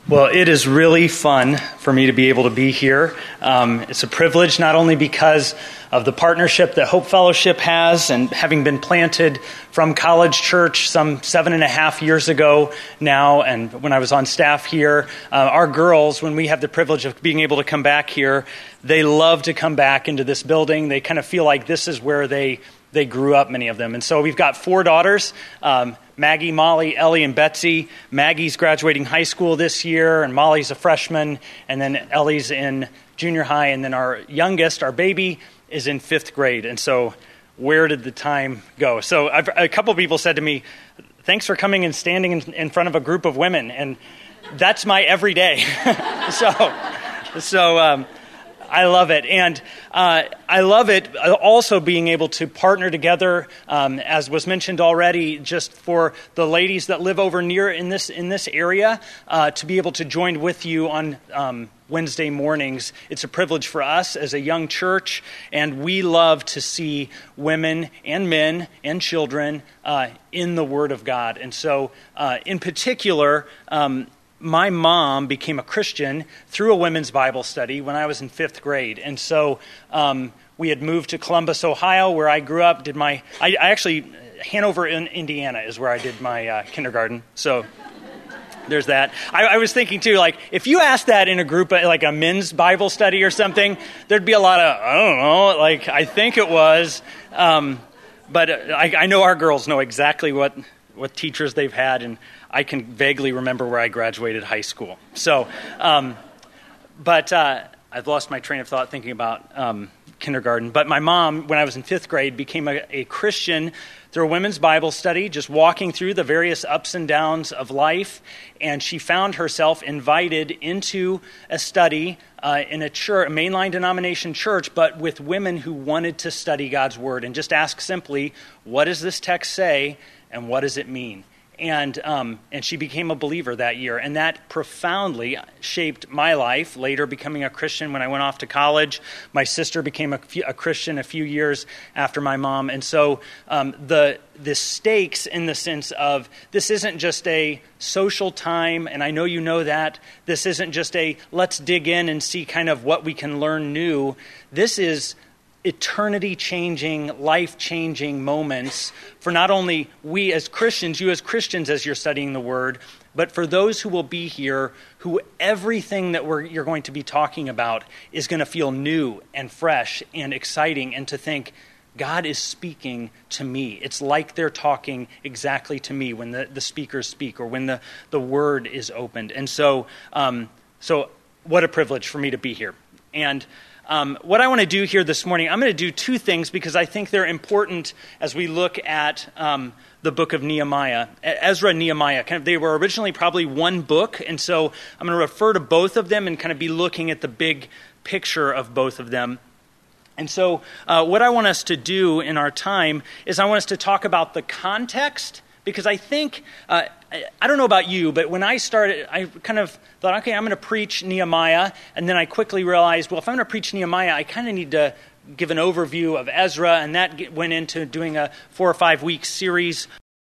Well, it is really fun for me to be able to be here. It's a privilege not only because of the partnership that Hope Fellowship has and having been planted from College Church some 7.5 years ago now, and when I was on staff here, our girls, when we have the privilege of being able to come back here, they love to come back into this building. They kind of feel like this is where they grew up, many of them. And so we've got 4 daughters, Maggie, Molly, Ellie, and Betsy. Maggie's graduating high school this year, and Molly's a freshman, and then Ellie's in junior high, and then our youngest, our baby, is in 5th grade. And so where did the time go? So a couple people said to me, thanks for coming and standing in front of a group of women. And that's my everyday. So I love it. And I love it also being able to partner together, as was mentioned already, just for the ladies that live over near in this area, to be able to join with you on Wednesday mornings. It's a privilege for us as a young church, and we love to see women and men and children in the Word of God. And so, in particular, my mom became a Christian through a women's Bible study when I was in 5th grade. And so we had moved to Columbus, Ohio, where I grew up. Hanover, Indiana is where I did my kindergarten. So there's that. I was thinking, too, like, if you asked that in a group, like a men's Bible study or something, there'd be a lot of, I don't know, like, I think it was. But I know our girls know exactly what teachers they've had, and I can vaguely remember where I graduated high school. So, but I've lost my train of thought thinking about kindergarten. But my mom, when I was in 5th grade, became a Christian through a women's Bible study, just walking through the various ups and downs of life. And she found herself invited into a study in a church, a mainline denomination church, but with women who wanted to study God's Word and just ask simply, what does this text say and what does it mean? And she became a believer that year, and that profoundly shaped my life, later becoming a Christian when I went off to college. My sister became a Christian a few years after my mom. And so the stakes in the sense of this isn't just a social time, and I know you know that. This isn't just a let's dig in and see kind of what we can learn new. This is eternity-changing, life-changing moments for not only we as Christians, you as Christians as you're studying the Word, but for those who will be here, who everything that you're going to be talking about is going to feel new and fresh and exciting, and to think, God is speaking to me. It's like they're talking exactly to me when the speakers speak or when the Word is opened. And so what a privilege for me to be here. And what I want to do here this morning, I'm going to do 2 things because I think they're important as we look at the book of Nehemiah. Ezra and Nehemiah, they were originally probably one book, and so I'm going to refer to both of them and kind of be looking at the big picture of both of them. And so what I want us to do in our time is I want us to talk about the context, because I think, I don't know about you, but when I started, I kind of thought, okay, I'm going to preach Nehemiah, and then I quickly realized, well, if I'm going to preach Nehemiah, I kind of need to give an overview of Ezra, and that went into doing a 4 or 5 week series.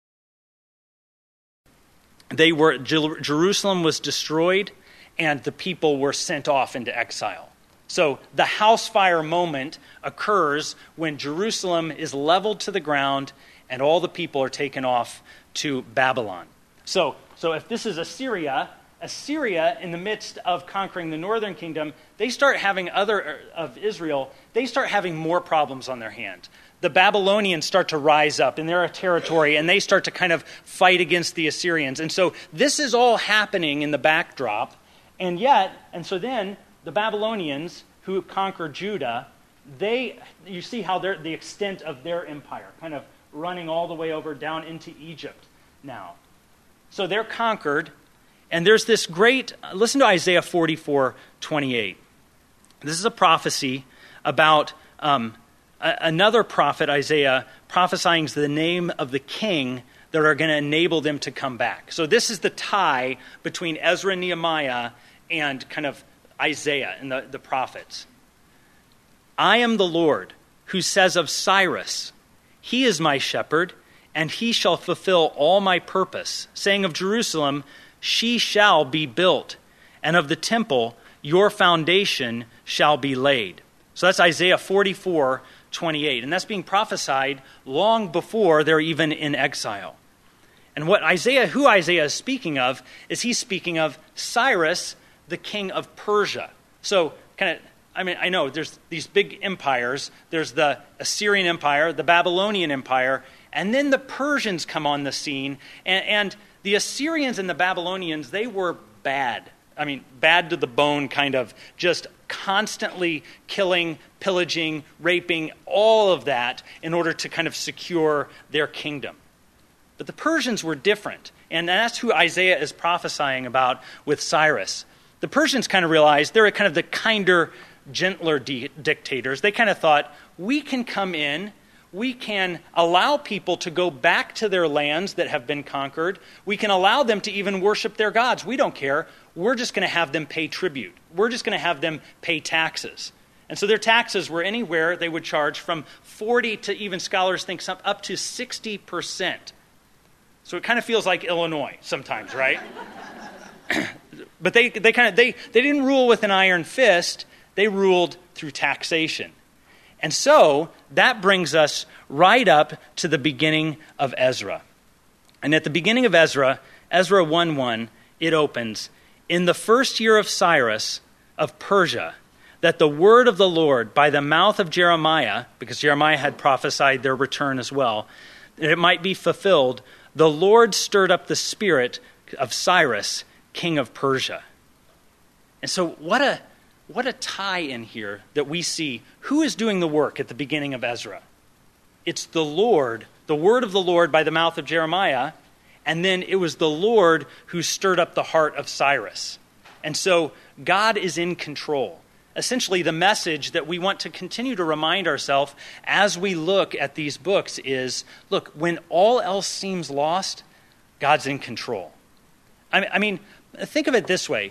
Jerusalem was destroyed, and the people were sent off into exile. So the house fire moment occurs when Jerusalem is leveled to the ground and all the people are taken off to Babylon. So if this is Assyria in the midst of conquering the northern kingdom, they start having Israel, they start having more problems on their hand. The Babylonians start to rise up in their territory, and they start to kind of fight against the Assyrians. And so this is all happening in the backdrop, and so then the Babylonians who conquered Judah, you see how the extent of their empire, kind of running all the way over down into Egypt now. So they're conquered, and there's this listen to Isaiah 44:28. This is a prophecy about another prophet, Isaiah, prophesying the name of the king that are going to enable them to come back. So this is the tie between Ezra and Nehemiah and kind of Isaiah and the prophets. I am the Lord who says of Cyrus, he is my shepherd, and he shall fulfill all my purpose, saying of Jerusalem, she shall be built, and of the temple your foundation shall be laid. So that's Isaiah 44:28, and that's being prophesied long before they're even in exile. And who Isaiah is speaking of is he's speaking of Cyrus, the king of Persia. So I know there's these big empires. There's the Assyrian Empire, the Babylonian Empire, and then the Persians come on the scene. And the Assyrians and the Babylonians, they were bad. Bad to the bone, kind of, just constantly killing, pillaging, raping, all of that in order to kind of secure their kingdom. But the Persians were different, and that's who Isaiah is prophesying about with Cyrus. The Persians kind of realized they're kind of the kinder, gentler dictators. They kind of thought, we can come in, we can allow people to go back to their lands that have been conquered. We can allow them to even worship their gods. We don't care. We're just going to have them pay tribute. We're just going to have them pay taxes. And so their taxes were anywhere they would charge from 40 to, even scholars think, up to 60%. So it kind of feels like Illinois sometimes, right? But they didn't rule with an iron fist. They ruled through taxation. And so that brings us right up to the beginning of Ezra. And at the beginning of Ezra 1:1, it opens, "In the first year of Cyrus of Persia, that the word of the Lord by the mouth of Jeremiah," because Jeremiah had prophesied their return as well, "that it might be fulfilled, the Lord stirred up the spirit of Cyrus, king of Persia." And so what a tie in here that we see. Who is doing the work at the beginning of Ezra? It's the Lord, the word of the Lord by the mouth of Jeremiah, and then it was the Lord who stirred up the heart of Cyrus. And so God is in control. Essentially, the message that we want to continue to remind ourselves as we look at these books is, look, when all else seems lost, God's in control. I mean, think of it this way.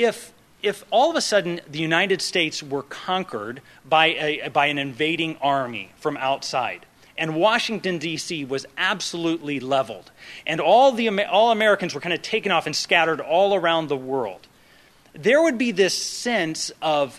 If all of a sudden the United States were conquered by an invading army from outside, and Washington, D.C. was absolutely leveled, and all Americans were kind of taken off and scattered all around the world, there would be this sense of,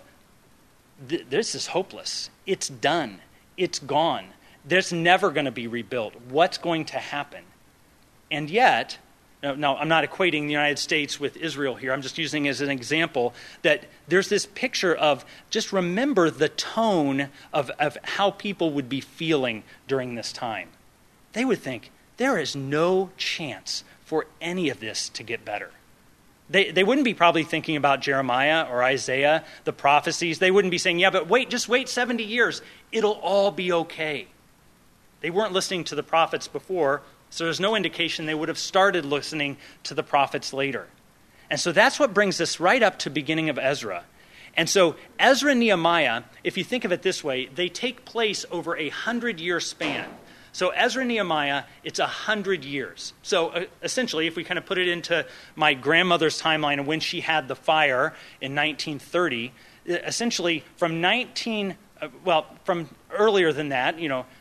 this is hopeless. It's done. It's gone. There's never going to be rebuilt. What's going to happen? And yet, no, I'm not equating the United States with Israel here. I'm just using as an example that there's this picture of, just remember the tone of how people would be feeling during this time. They would think, there is no chance for any of this to get better. They wouldn't be probably thinking about Jeremiah or Isaiah, the prophecies. They wouldn't be saying, yeah, but just wait 70 years. It'll all be okay. They weren't listening to the prophets before, so there's no indication they would have started listening to the prophets later. And so that's what brings us right up to beginning of Ezra. And so Ezra and Nehemiah, if you think of it this way, they take place over a 100-year span. So Ezra and Nehemiah, it's 100 years. So essentially, if we kind of put it into my grandmother's timeline of when she had the fire in 1930, essentially from earlier than that,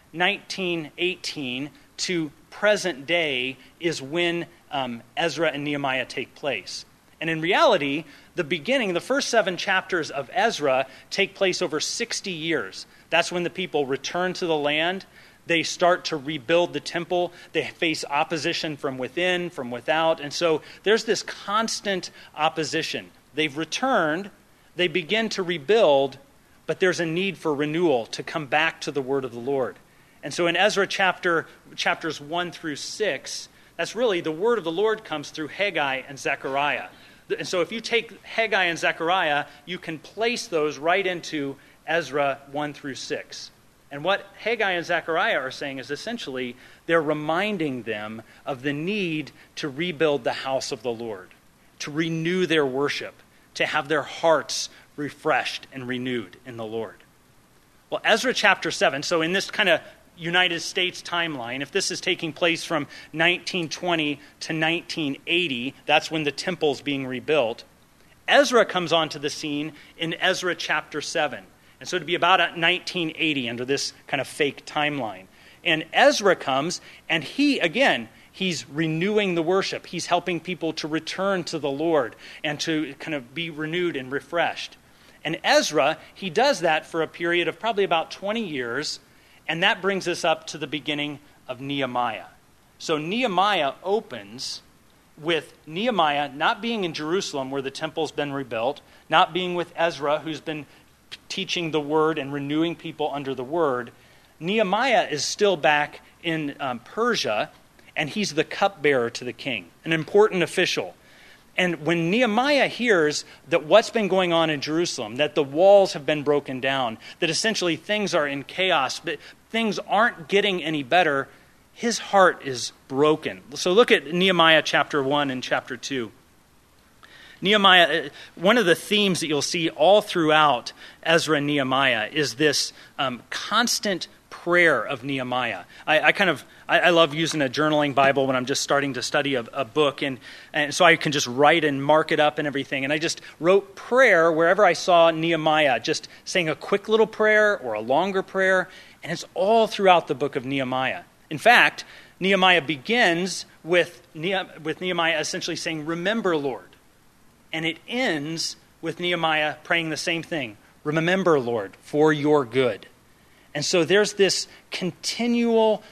1918 to present day is when Ezra and Nehemiah take place. And in reality, the first 7 chapters of Ezra take place over 60 years. That's when the people return to the land. They start to rebuild the temple. They face opposition from within, from without. And so there's this constant opposition. They've returned. They begin to rebuild, but there's a need for renewal to come back to the word of the Lord. And so in Ezra chapters 1 through 6, that's really the word of the Lord comes through Haggai and Zechariah. And so if you take Haggai and Zechariah, you can place those right into Ezra 1 through 6. And what Haggai and Zechariah are saying is essentially they're reminding them of the need to rebuild the house of the Lord, to renew their worship, to have their hearts refreshed and renewed in the Lord. Well, Ezra chapter 7, so in this kind of United States timeline, if this is taking place from 1920 to 1980, that's when the temple's being rebuilt, Ezra comes onto the scene in Ezra chapter 7. And so it'd be about 1980 under this kind of fake timeline. And Ezra comes, and he, again, He's renewing the worship. He's helping people to return to the Lord and to kind of be renewed and refreshed. And Ezra, he does that for a period of probably about 20 years, and that brings us up to the beginning of Nehemiah. So Nehemiah opens with Nehemiah not being in Jerusalem where the temple's been rebuilt, not being with Ezra who's been teaching the word and renewing people under the word. Nehemiah is still back in Persia, and he's the cupbearer to the king, an important official. And when Nehemiah hears that what's been going on in Jerusalem, that the walls have been broken down, that essentially things are in chaos, but things aren't getting any better, his heart is broken. So look at Nehemiah chapter 1 and chapter 2. Nehemiah, one of the themes that you'll see all throughout Ezra and Nehemiah is this constant prayer of Nehemiah. I love using a journaling Bible when I'm just starting to study a book, and so I can just write and mark it up and everything. And I just wrote prayer wherever I saw Nehemiah, just saying a quick little prayer or a longer prayer, and it's all throughout the book of Nehemiah. In fact, Nehemiah begins with Nehemiah essentially saying, "Remember, Lord." And it ends with Nehemiah praying the same thing, "Remember, Lord, for your good." And so there's this continual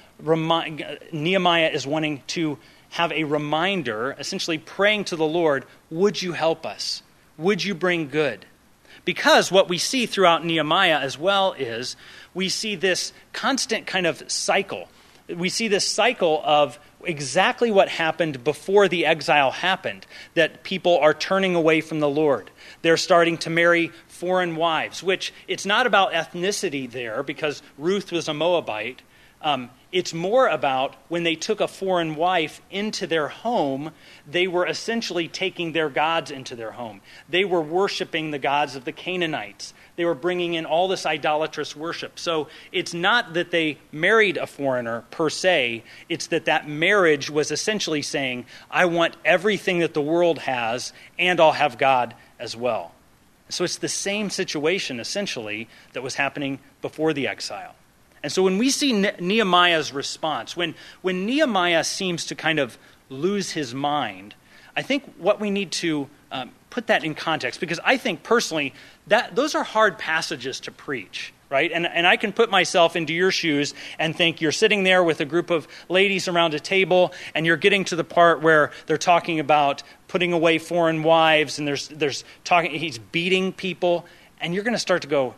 Nehemiah is wanting to have a reminder, essentially praying to the Lord, would you help us? Would you bring good? Because what we see throughout Nehemiah as well is we see this constant kind of cycle. We see this cycle of exactly what happened before the exile happened, that people are turning away from the Lord. They're starting to marry foreign wives, which it's not about ethnicity there because Ruth was a Moabite. It's more about when they took a foreign wife into their home, they were essentially taking their gods into their home. They were worshiping the gods of the Canaanites. They were bringing in all this idolatrous worship. So it's not that they married a foreigner per se. It's that marriage was essentially saying, I want everything that the world has, and I'll have God as well. So it's the same situation, essentially, that was happening before the exile. And so when we see Nehemiah's response, when Nehemiah seems to kind of lose his mind, I think what we need to put that in context, because I think personally that those are hard passages to preach, right? And I can put myself into your shoes and think you're sitting there with a group of ladies around a table, and you're getting to the part where they're talking about putting away foreign wives, and there's talking, he's beating people, and you're going to start to go,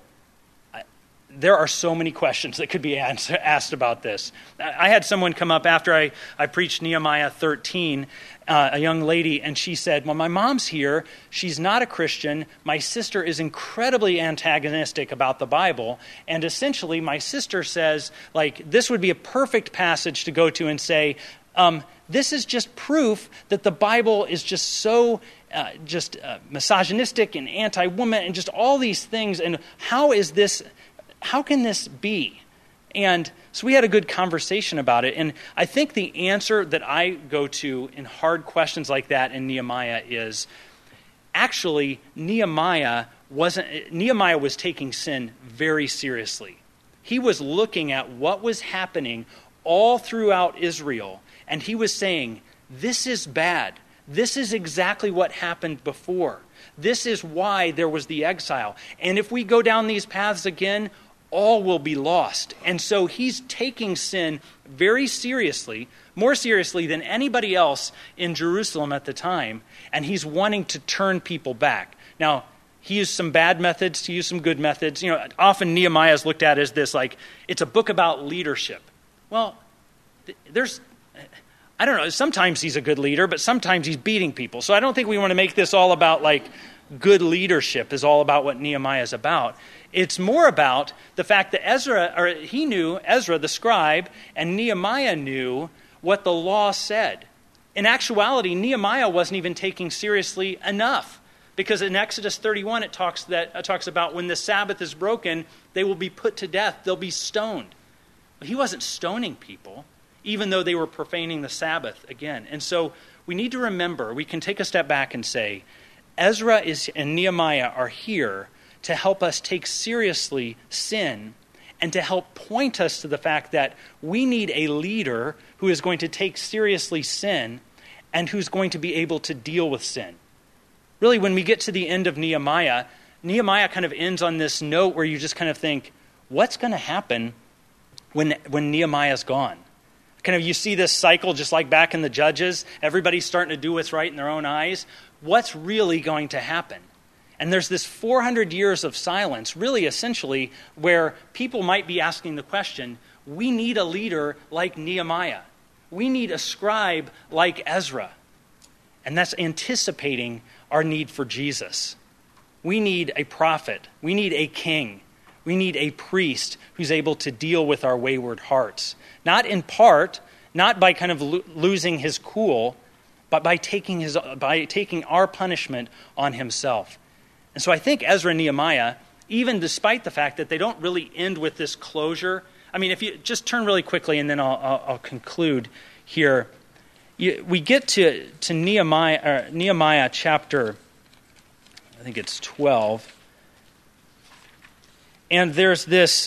there are so many questions that could be asked about this. I had someone come up after I preached Nehemiah 13, a young lady, and she said, well, my mom's here. She's not a Christian. My sister is incredibly antagonistic about the Bible. And essentially, my sister says, like, this would be a perfect passage to go to and say, this is just proof that the Bible is just so misogynistic and anti-woman and just all these things. And how can this be? And so we had a good conversation about it. And I think the answer that I go to in hard questions like that in Nehemiah is, actually, Nehemiah was taking sin very seriously. He was looking at what was happening all throughout Israel, and he was saying, this is bad. This is exactly what happened before. This is why there was the exile. And if we go down these paths again, all will be lost. And so he's taking sin very seriously, more seriously than anybody else in Jerusalem at the time, and he's wanting to turn people back. Now, he used some bad methods, he used some good methods. You know, often Nehemiah is looked at as this, like, it's a book about leadership. Well, I don't know, sometimes he's a good leader, but sometimes he's beating people. So I don't think we want to make this all about, like, good leadership is all about what Nehemiah is about. It's more about the fact that Ezra the scribe, and Nehemiah knew what the law said. In actuality, Nehemiah wasn't even taking seriously enough, because in Exodus 31 it talks about when the Sabbath is broken, they will be put to death. They'll be stoned. But he wasn't stoning people, even though they were profaning the Sabbath again. And so we need to remember, we can take a step back and say, and Nehemiah are here to help us take seriously sin and to help point us to the fact that we need a leader who is going to take seriously sin and who's going to be able to deal with sin. Really, when we get to the end of Nehemiah, Nehemiah kind of ends on this note where you just kind of think, what's going to happen when Nehemiah's gone? Kind of you see this cycle just like back in the Judges. Everybody's starting to do what's right in their own eyes. What's really going to happen? And there's this 400 years of silence, really essentially, where people might be asking the question, we need a leader like Nehemiah. We need a scribe like Ezra. And that's anticipating our need for Jesus. We need a prophet. We need a king. We need a priest who's able to deal with our wayward hearts. Not in part, not by kind of losing his cool, but by taking our punishment on himself. And so I think Ezra and Nehemiah, even despite the fact that they don't really end with this closure, I mean, if you just turn really quickly and then I'll conclude here. We get to Nehemiah chapter, I think it's 12, and there's this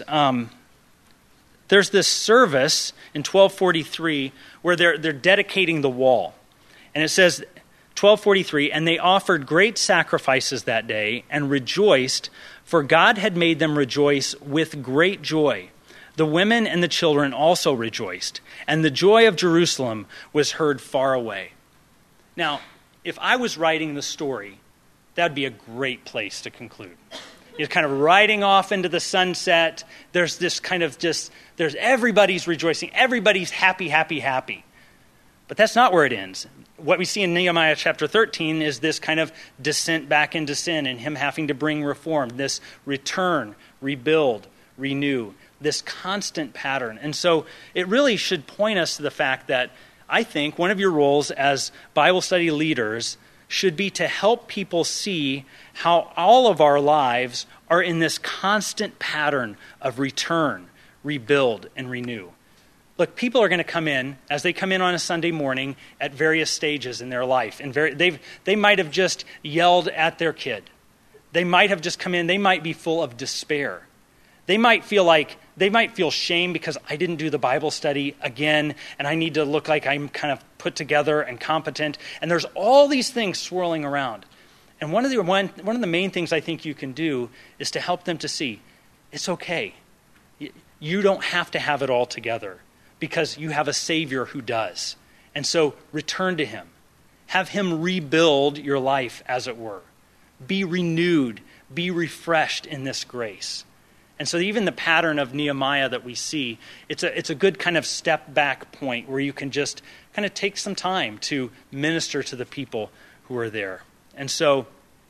service in 1243 where they're dedicating the wall. And it says, 1243, and they offered great sacrifices that day and rejoiced, for God had made them rejoice with great joy. The women and the children also rejoiced, and the joy of Jerusalem was heard far away. Now, if I was writing the story, that would be a great place to conclude. You're kind of riding off into the sunset. There's this kind of there's everybody's rejoicing. Everybody's happy, happy, happy. But that's not where it ends. What we see in Nehemiah chapter 13 is this kind of descent back into sin and him having to bring reform, this return, rebuild, renew, this constant pattern. And so it really should point us to the fact that I think one of your roles as Bible study leaders should be to help people see how all of our lives are in this constant pattern of return, rebuild, and renew. Look, people are going to come in, as they come in on a Sunday morning, at various stages in their life. And they might have just yelled at their kid. They might have just come in, they might be full of despair. They might feel shame because I didn't do the Bible study again, and I need to look like I'm kind of put together and competent. And there's all these things swirling around. And one of the main things I think you can do is to help them to see, it's okay. You don't have to have it all together because you have a Savior who does. And so return to him. Have him rebuild your life, as it were. Be renewed. Be refreshed in this grace. And so even the pattern of Nehemiah that we see, it's a good kind of step back point where you can just kind of take some time to minister to the people who are there. And so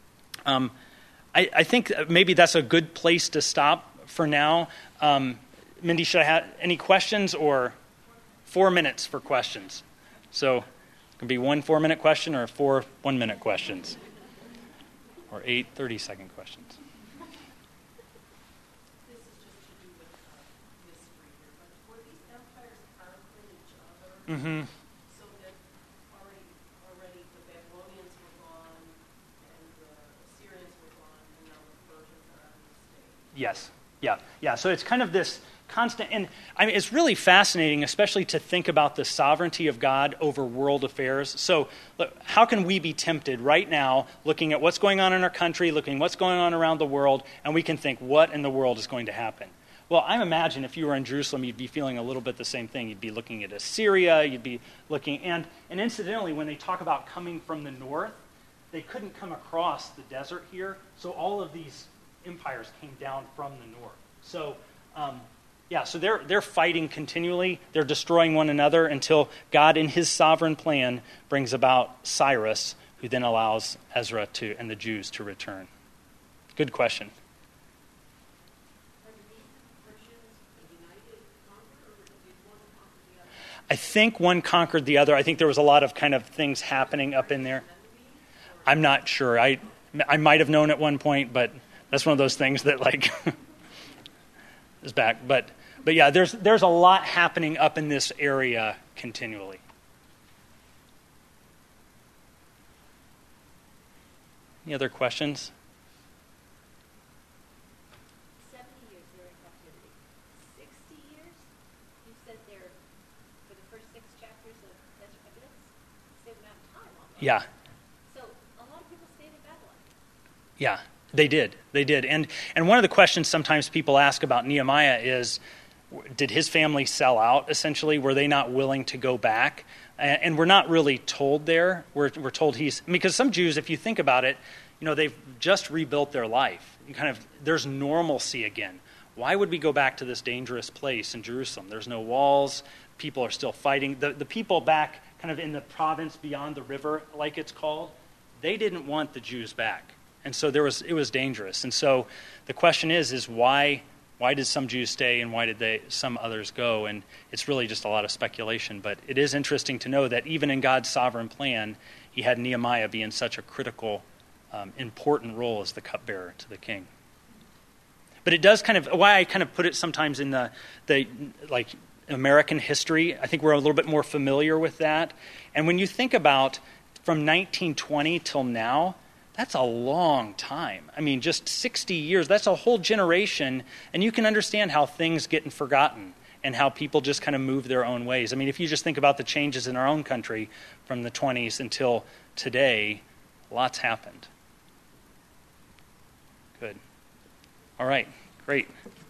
I think maybe that's a good place to stop for now. Mindy, should I have any questions or 4 minutes for questions? So it can be 1 4-minute question or 4 1-minute questions or 8 30-second questions. Mm-hmm. So that already the Babylonians were gone and the Assyrians were gone and now the Persians are on the stage. Yes. Yeah. So it's kind of this constant, and I mean, it's really fascinating, especially to think about the sovereignty of God over world affairs. So look, how can we be tempted right now, looking at what's going on in our country, looking at what's going on around the world, and we can think, what in the world is going to happen? Well, I imagine if you were in Jerusalem, you'd be feeling a little bit the same thing. You'd be looking at Assyria, you'd be looking, and incidentally, when they talk about coming from the north, they couldn't come across the desert here, so all of these empires came down from the north. So, so they're fighting continually. They're destroying one another until God, in his sovereign plan, brings about Cyrus, who then allows Ezra and the Jews to return. Good question. I think one conquered the other. I think there was a lot of kind of things happening up in there. I'm not sure. I might have known at one point, but that's one of those things that like is back. But yeah, there's a lot happening up in this area continually. Any other questions? 70 years they're in captivity. Yeah. So a lot of people stayed in Babylon. Yeah, they did. They did. And one of the questions sometimes people ask about Nehemiah is, did his family sell out, essentially? Were they not willing to go back? And we're not really told there. We're told because some Jews, if you think about it, they've just rebuilt their life. There's normalcy again. Why would we go back to this dangerous place in Jerusalem? There's no walls. People are still fighting. The people back kind of in the province beyond the river, like it's called, they didn't want the Jews back. And so it was dangerous. And so the question is why did some Jews stay and why did some others go? And it's really just a lot of speculation. But it is interesting to know that even in God's sovereign plan, he had Nehemiah be in such a critical, important role as the cupbearer to the king. But it does why I kind of put it sometimes in the like American history. I think we're a little bit more familiar with that. And when you think about from 1920 till now, that's a long time. I mean, just 60 years, that's a whole generation. And you can understand how things get forgotten and how people just kind of move their own ways. I mean, if you just think about the changes in our own country from the 20s until today, lots happened. Good. All right, great.